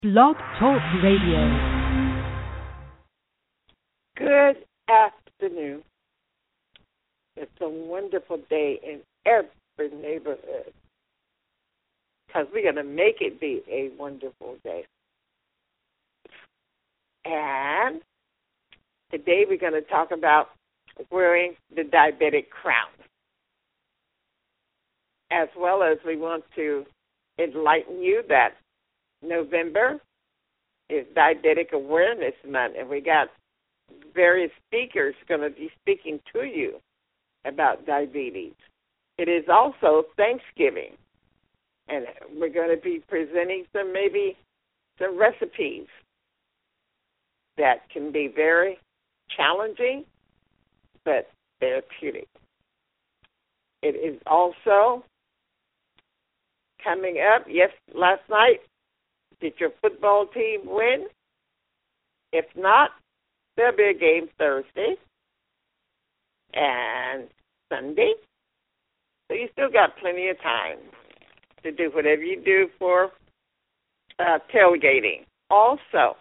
Blog Talk Radio. Good afternoon. It's a wonderful day in every neighborhood because we're going to make it be a wonderful day. And today we're going to talk about wearing the diabetic crown, as well as we want to enlighten you that November is Diabetic Awareness Month, and we got various speakers going to be speaking to you about diabetes. It is also Thanksgiving, and we're going to be presenting some recipes that can be very challenging but therapeutic. It is also coming up. Yes, last night, did your football team win? If not, there'll be a game Thursday and Sunday. So you still got plenty of time to do whatever you do for tailgating. Also,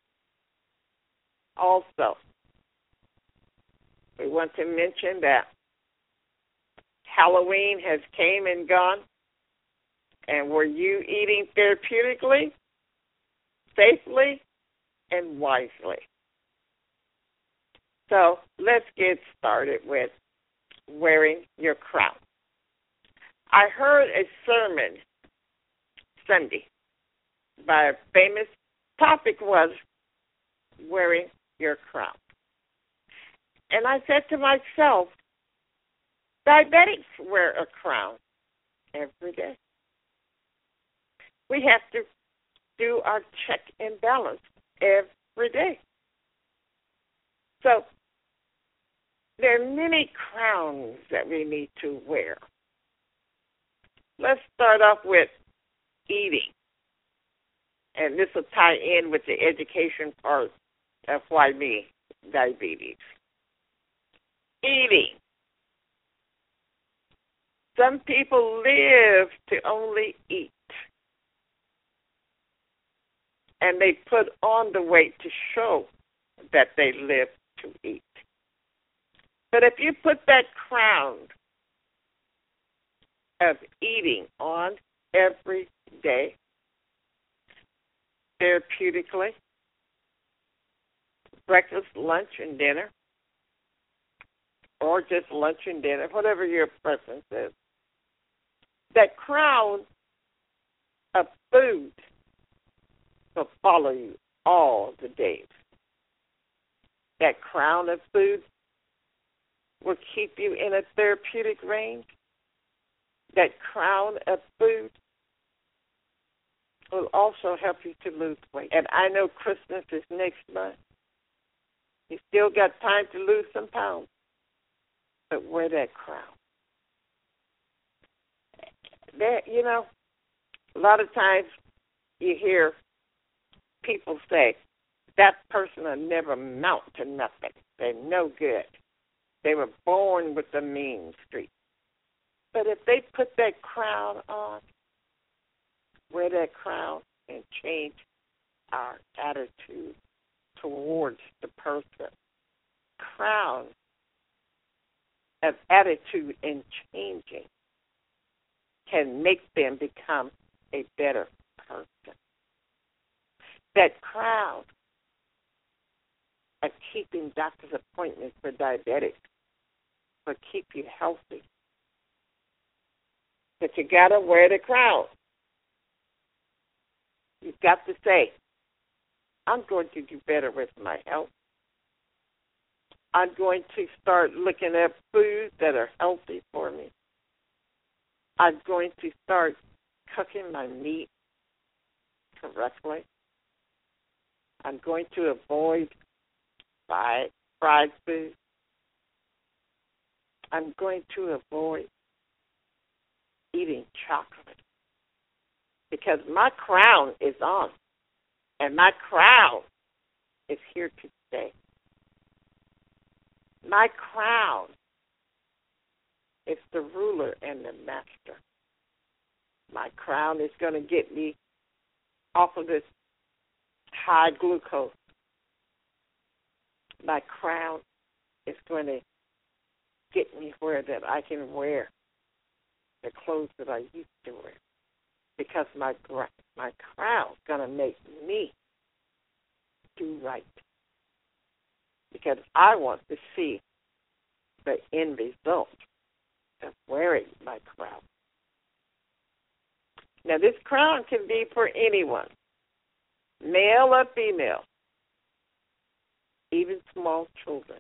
we want to mention that Halloween has came and gone. And were you eating therapeutically, safely, and wisely? So let's get started with wearing your crown. I heard a sermon Sunday by a famous topic was wearing your crown. And I said to myself, diabetics wear a crown every day. We have to do our check and balance every day. So there are many crowns that we need to wear. Let's start off with eating. And this will tie in with the education part of why me, diabetes. Eating. Some people live to only eat. And they put on the weight to show that they live to eat. But if you put that crown of eating on every day, therapeutically, breakfast, lunch, and dinner, or just lunch and dinner, whatever your preference is, that crown of food will follow you all the days. That crown of food will keep you in a therapeutic range. That crown of food will also help you to lose weight. And I know Christmas is next month. You still got time to lose some pounds, but wear that crown. There, a lot of times you hear people say, that person will never amount to nothing. They're no good. They were born with a mean streak. But if they put that crown on, wear that crown and change our attitude towards the person. Crown of attitude and changing can make them become a better person. That crown of keeping doctor's appointments for diabetics will keep you healthy. But you got to wear the crown. You've got to say, I'm going to do better with my health. I'm going to start looking at foods that are healthy for me. I'm going to start cooking my meat correctly. I'm going to avoid fried food. I'm going to avoid eating chocolate because my crown is on, and my crown is here to stay. My crown is the ruler and the master. My crown is going to get me off of this high glucose. My crown is going to get me where that I can wear the clothes that I used to wear, because my crown's going to make me do right, because I want to see the end result of wearing my crown. Now, this crown can be for anyone, male or female, even small children.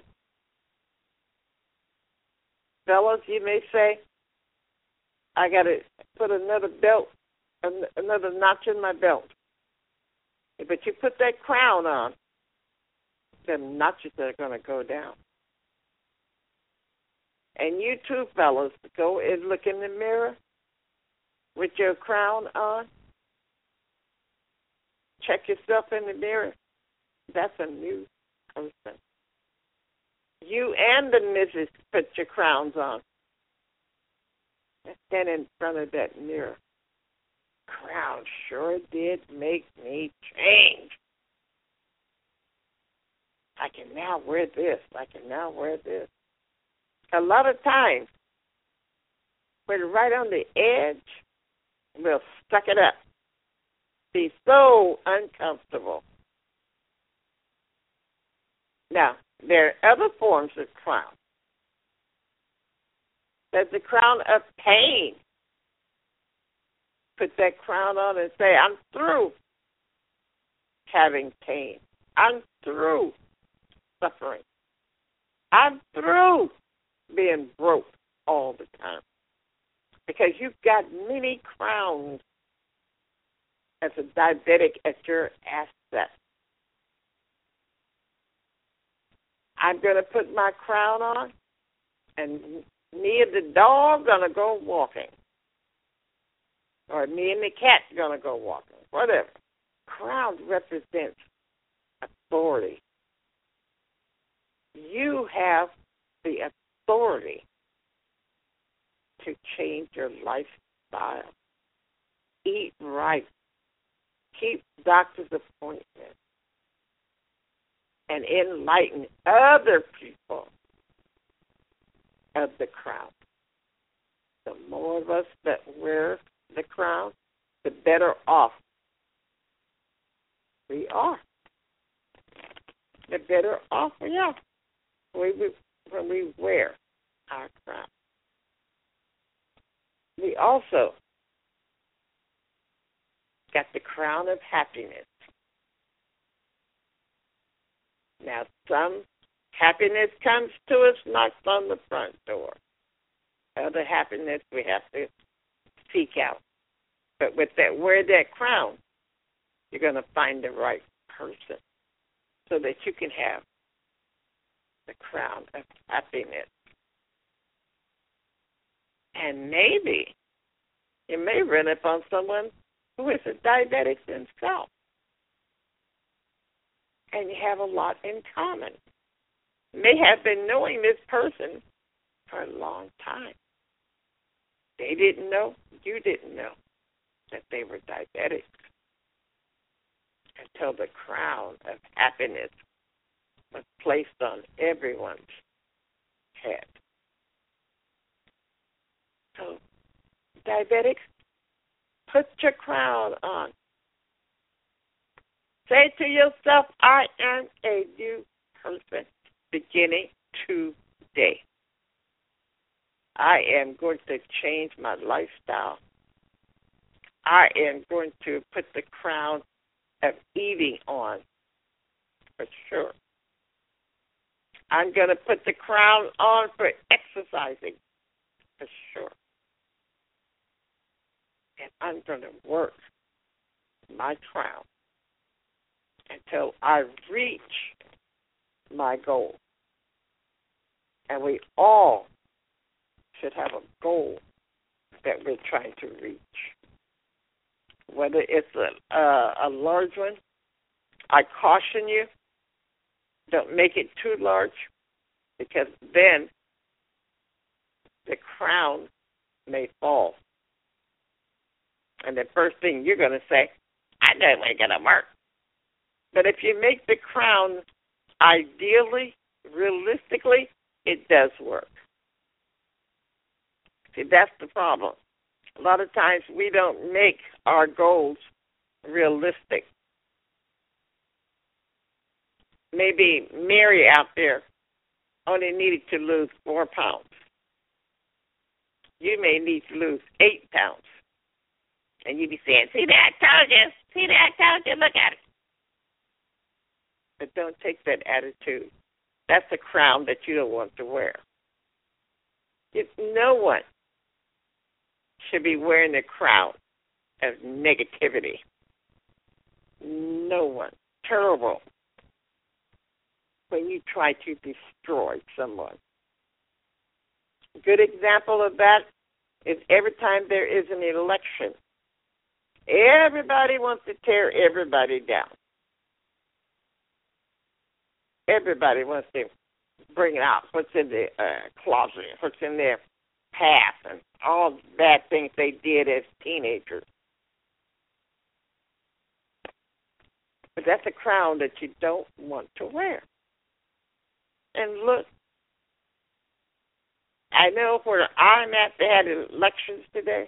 Fellas, you may say, I got to put another notch in my belt. But you put that crown on, the notches are going to go down. And you too, fellas, go and look in the mirror with your crown on. Check yourself in the mirror. That's a new person. You and the missus put your crowns on. Stand in front of that mirror. Crown sure did make me change. I can now wear this. I can now wear this. A lot of times, we're right on the edge, we'll suck it up. Be so uncomfortable. Now, there are other forms of crown. There's the crown of pain. Put that crown on and say, I'm through having pain. I'm through suffering. I'm through being broke all the time. Because you've got many crowns as a diabetic at your asset. I'm going to put my crown on, and me and the dog going to go walking. Or me and the cat going to go walking. Whatever. Crown represents authority. You have the authority to change your lifestyle. Eat right. Keep doctor's appointments. And enlighten other people of the crown. The more of us that wear the crown, the better off we are. The better off we are when we wear our crown. We also got the crown of happiness. Now, some happiness comes to us, knocks on the front door. Other happiness we have to seek out. But with that, wear that crown, you're going to find the right person so that you can have the crown of happiness. And maybe you may run up on someone who is a diabetic himself. And you have a lot in common. You may have been knowing this person for a long time. They didn't know, you didn't know that they were diabetic until the crown of happiness was placed on everyone's head. So, diabetics, put your crown on. Say to yourself, I am a new person beginning today. I am going to change my lifestyle. I am going to put the crown of eating on, for sure. I'm going to put the crown on for exercising, for sure. And I'm going to work my crown until I reach my goal. And we all should have a goal that we're trying to reach. Whether it's a large one, I caution you, don't make it too large, because then the crown may fall. And the first thing you're going to say, I know it ain't going to work. But if you make the crown ideally, realistically, it does work. See, that's the problem. A lot of times we don't make our goals realistic. Maybe Mary out there only needed to lose 4 pounds. You may need to lose 8 pounds. And you be saying, see that, I told you. See that, I told you, look at it. But don't take that attitude. That's a crown that you don't want to wear. No one should be wearing a crown of negativity. No one. Terrible when you try to destroy someone. A good example of that is every time there is an election, everybody wants to tear everybody down. Everybody wants to bring out what's in the closet, what's in their past, and all the bad things they did as teenagers. But that's a crown that you don't want to wear. And look, I know where I'm at, they had elections today.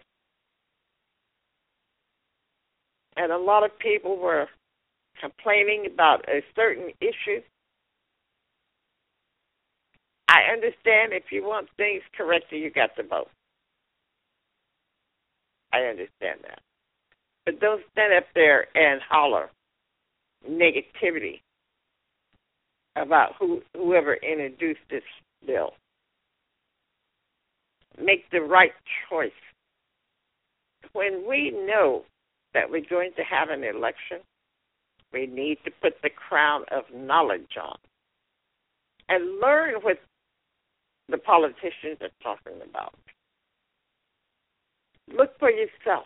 And a lot of people were complaining about a certain issue. I understand if you want things corrected, you got to vote. I understand that. But don't stand up there and holler negativity about whoever introduced this bill. Make the right choice. When we know that we're going to have an election, we need to put the crown of knowledge on and learn what the politicians are talking about. Look for yourself.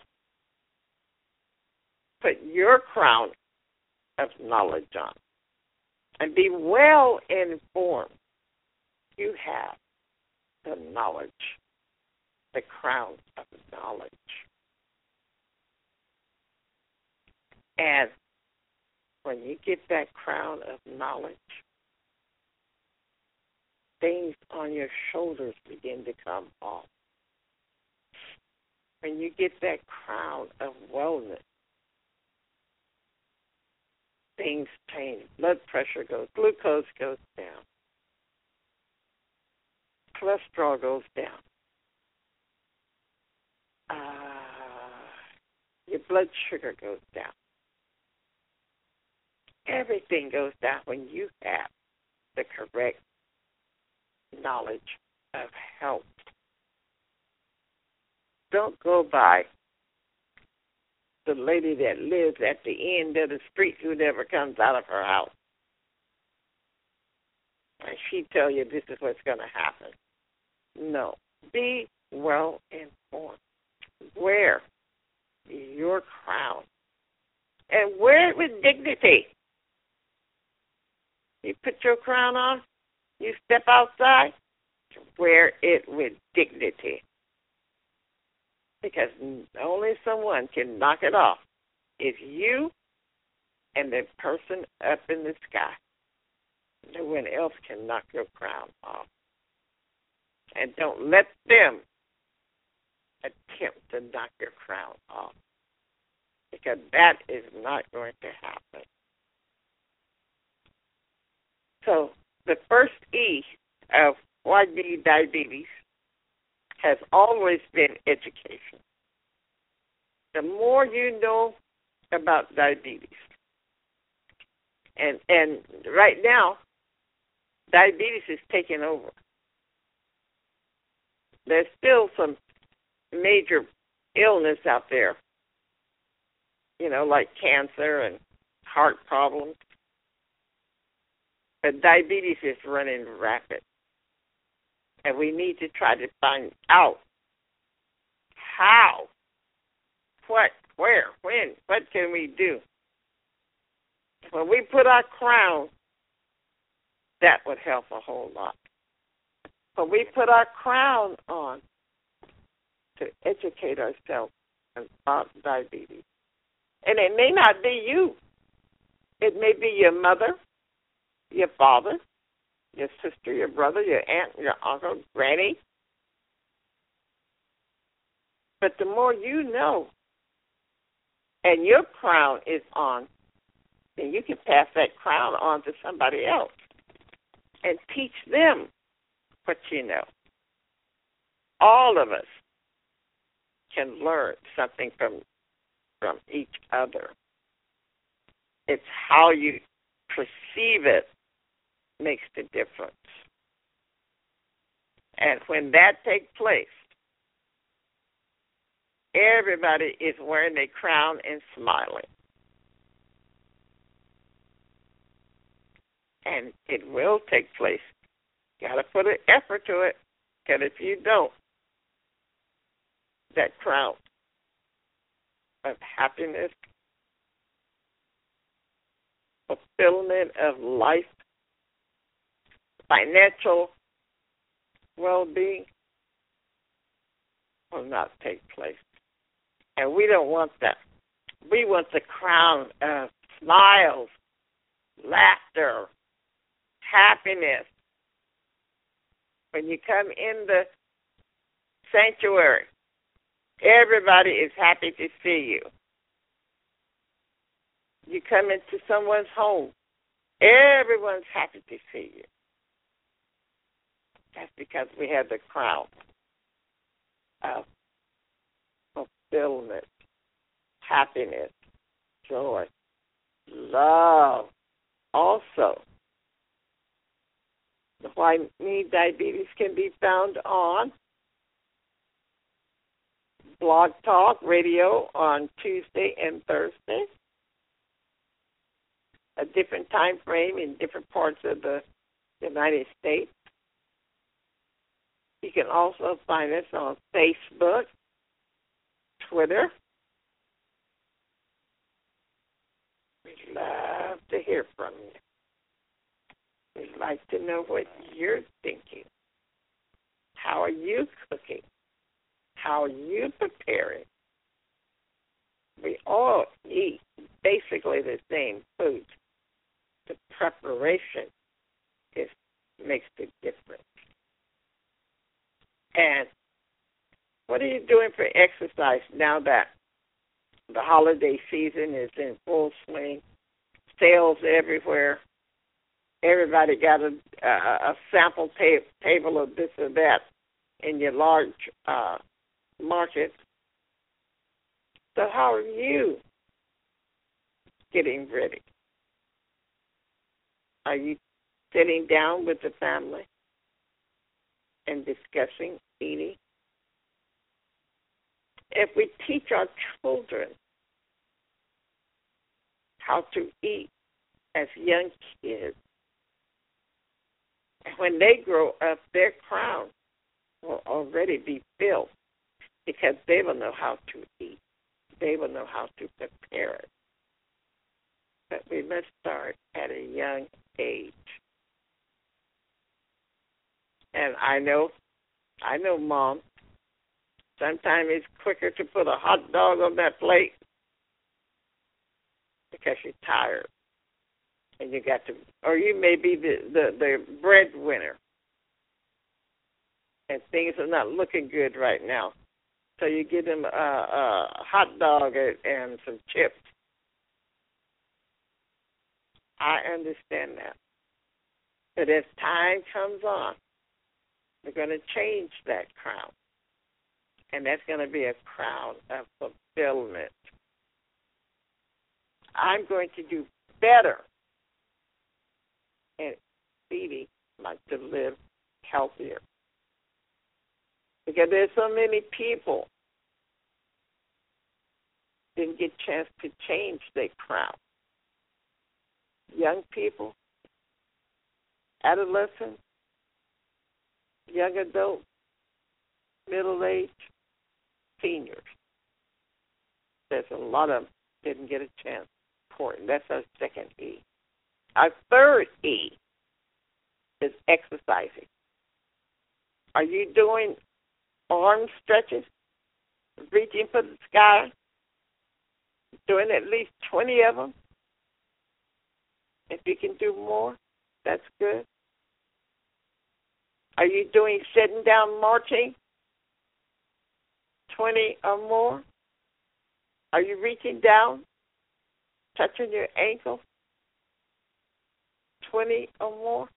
Put your crown of knowledge on and be well informed. You have the knowledge, the crown of knowledge. And when you get that crown of knowledge, things on your shoulders begin to come off. When you get that crown of wellness, things change. Blood pressure goes, glucose goes down. Cholesterol goes down. Your blood sugar goes down. Everything goes down when you have the correct knowledge of health. Don't go by the lady that lives at the end of the street who never comes out of her house. And she tell you this is what's going to happen. No. Be well informed. Wear your crown. And wear it with dignity. You put your crown on, you step outside, wear it with dignity. Because only someone can knock it off. It's you and the person up in the sky. No one else can knock your crown off. And don't let them attempt to knock your crown off. Because that is not going to happen. So the first E of why need diabetes has always been education. The more you know about diabetes, and right now, diabetes is taking over. There's still some major illness out there, like cancer and heart problems. But diabetes is running rapid. And we need to try to find out how, what, where, when, what can we do. When we put our crown, that would help a whole lot. When we put our crown on to educate ourselves, about diabetes. And it may not be you. It may be your mother, your father, your sister, your brother, your aunt, your uncle, granny. But the more you know and your crown is on, then you can pass that crown on to somebody else and teach them what you know. All of us can learn something from each other. It's how you perceive it makes the difference. And when that takes place, everybody is wearing a crown and smiling. And it will take place. You got to put an effort to it, because if you don't, that crown of happiness, fulfillment of life, financial well-being will not take place. And we don't want that. We want the crown of smiles, laughter, happiness. When you come in the sanctuary, everybody is happy to see you. You come into someone's home, everyone's happy to see you. That's because we have the crown of fulfillment, happiness, joy, love. Also, the Why Me Diabetes can be found on Blog Talk Radio on Tuesday and Thursday, a different time frame in different parts of the United States. You can also find us on Facebook, Twitter. We'd love to hear from you. We'd like to know what you're thinking. How are you cooking? How are you preparing? We all eat basically the same food. The preparation makes the difference. And what are you doing for exercise now that the holiday season is in full swing? Sales everywhere. Everybody got a sample table of this or that in your large market. So how are you getting ready? Are you sitting down with the family and discussing eating? If we teach our children how to eat as young kids, when they grow up, their crown will already be filled because they will know how to eat. They will know how to prepare it. But we must start at a young age. And I know, Mom, sometimes it's quicker to put a hot dog on that plate because you're tired. And you got to, or you may be the breadwinner, and things are not looking good right now. So you give them a hot dog and some chips. I understand that. But as time comes on, we're going to change that crown. And that's going to be a crown of fulfillment. I'm going to do better and feeding like to live healthier. Because there's so many people didn't get a chance to change their crown. Young people, adolescents, young adults, middle-aged, seniors. There's a lot of them didn't get a chance. Important. That's our second E. Our third E is exercising. Are you doing arm stretches, reaching for the sky, doing at least 20 of them? If you can do more, that's good. Are you doing sitting down marching? 20 or more? Are you reaching down, touching your ankle? 20 or more?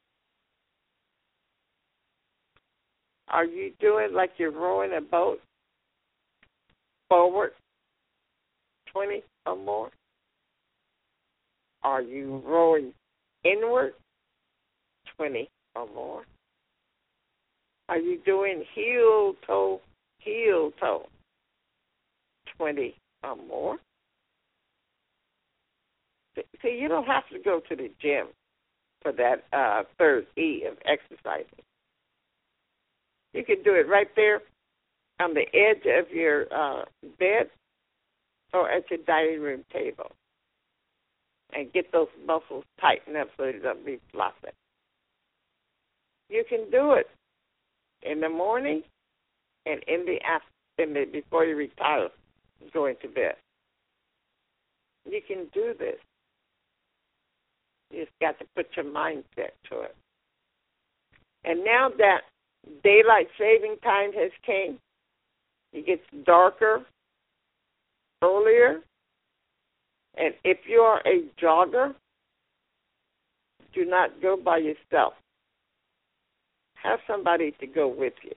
Are you doing like you're rowing a boat forward? 20 or more? Are you rowing inward? 20 or more? Are you doing heel toe, 20 or more? See, you don't have to go to the gym for that third E of exercising. You can do it right there on the edge of your bed or at your dining room table and get those muscles tightened up so they don't be flopping. You can do it in the morning and in the afternoon before you retire, going to bed. You can do this. You just got to put your mindset to it. And now that daylight saving time has came, it gets darker earlier. And if you are a jogger, do not go by yourself. Have somebody to go with you.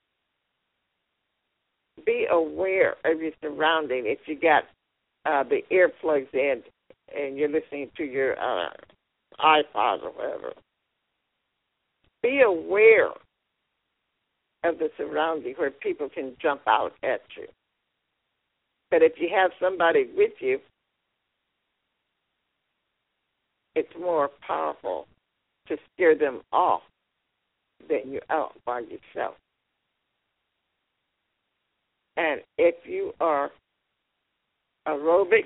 Be aware of your surrounding. If you got the earplugs in and you're listening to your iPod or whatever, be aware of the surrounding where people can jump out at you. But if you have somebody with you, it's more powerful to scare them off than you're out by yourself. And if you are aerobics,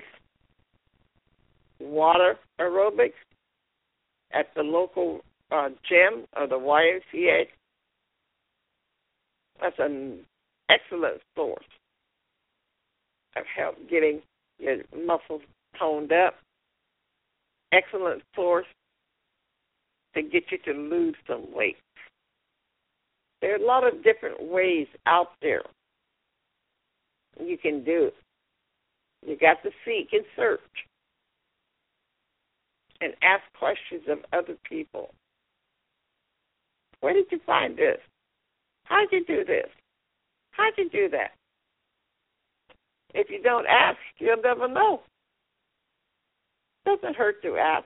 water aerobics at the local gym or the YMCA, that's an excellent source of help getting your muscles toned up. Excellent source to get you to lose some weight. There are a lot of different ways out there you can do it. You got to seek and search and ask questions of other people. Where did you find this? How did you do this? How did you do that? If you don't ask, you'll never know. It doesn't hurt to ask.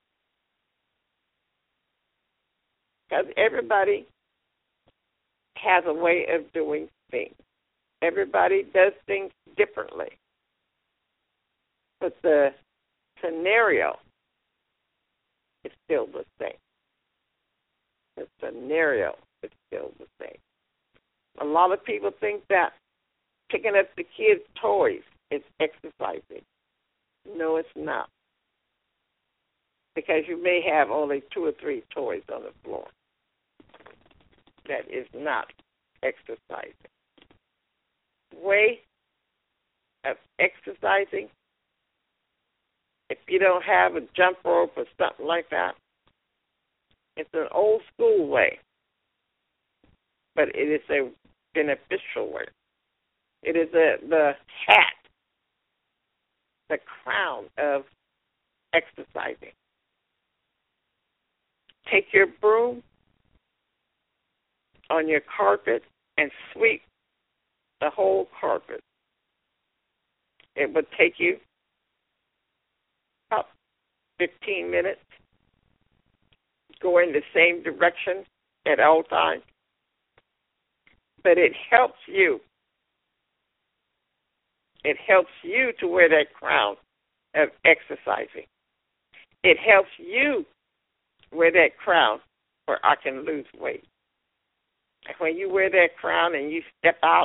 Because everybody has a way of doing things. Everybody does things differently. But the scenario is still the same. The scenario is still the same. A lot of people think that picking up the kids' toys is exercising. No, it's not. Because you may have only 2 or 3 toys on the floor. That is not exercising. Way of exercising, if you don't have a jump rope or something like that, it's an old school way, but it is a beneficial way. It is the hat, the crown of exercising. Take your broom on your carpet and sweep the whole carpet. It would take you about 15 minutes going the same direction at all times. But it helps you. It helps you to wear that crown of exercising. It helps you wear that crown where I can lose weight. And when you wear that crown and you step out,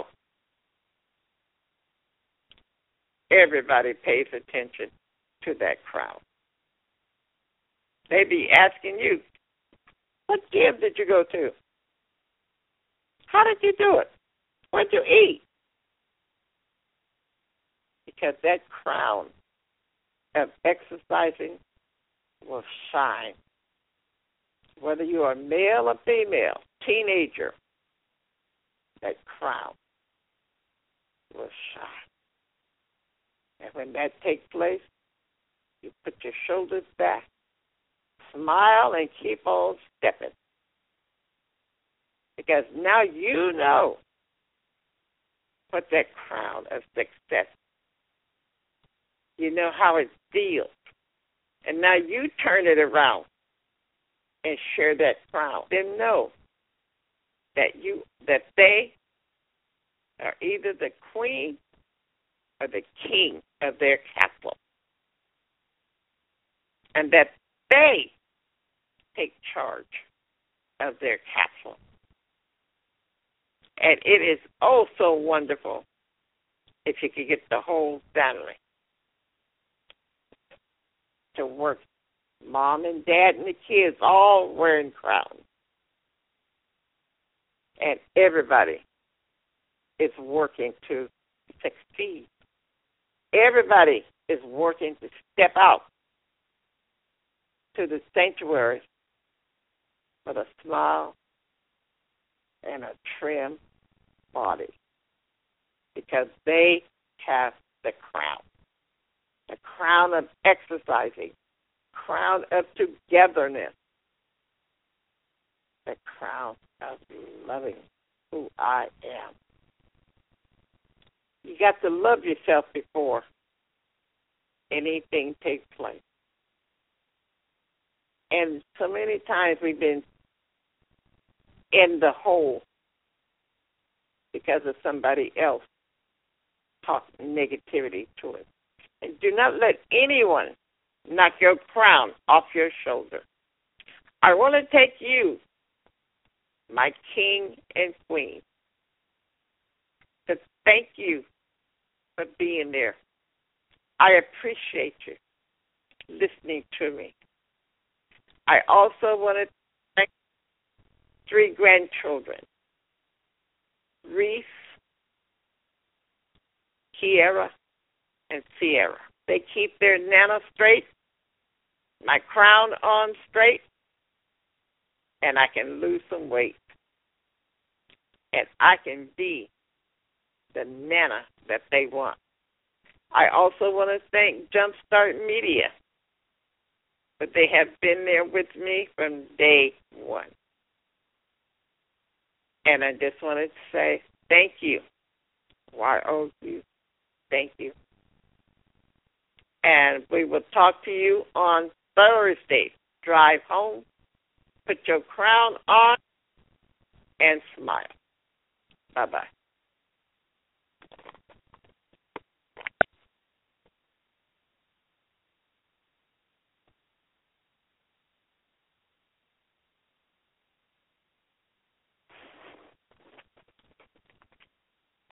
everybody pays attention to that crown. They be asking you, what gym did you go to? How did you do it? What did you eat? Because that crown of exercising will shine. Whether you are male or female, teenager, that crown will shine. And when that takes place, you put your shoulders back, smile, and keep on stepping. Because now you know what that crown of success. You know how it feels. And now you turn it around and share that crown. Then know that they are either the queen or the king of their castle. And that they take charge of their castle. And it is oh so wonderful if you could get the whole family to work. Mom and dad and the kids all wearing crowns. And everybody is working to succeed. Everybody is working to step out to the sanctuary with a smile and a trim body because they have the crown of exercising, crown of togetherness, the crown of loving who I am. You got to love yourself before anything takes place. And so many times we've been in the hole because of somebody else talking negativity to us. And do not let anyone knock your crown off your shoulder. I want to take you, my king and queen, to thank you for being there. I appreciate you listening to me. I also want to thank 3 grandchildren, Reese, Kiera, and Sierra. They keep their nana straight, my crown on straight, and I can lose some weight. And I can be the nana that they want. I also want to thank Jumpstart Media, but they have been there with me from day one. And I just wanted to say thank you. YOU, thank you. And we will talk to you on Thursday. Drive home, put your crown on, and smile. Bye-bye.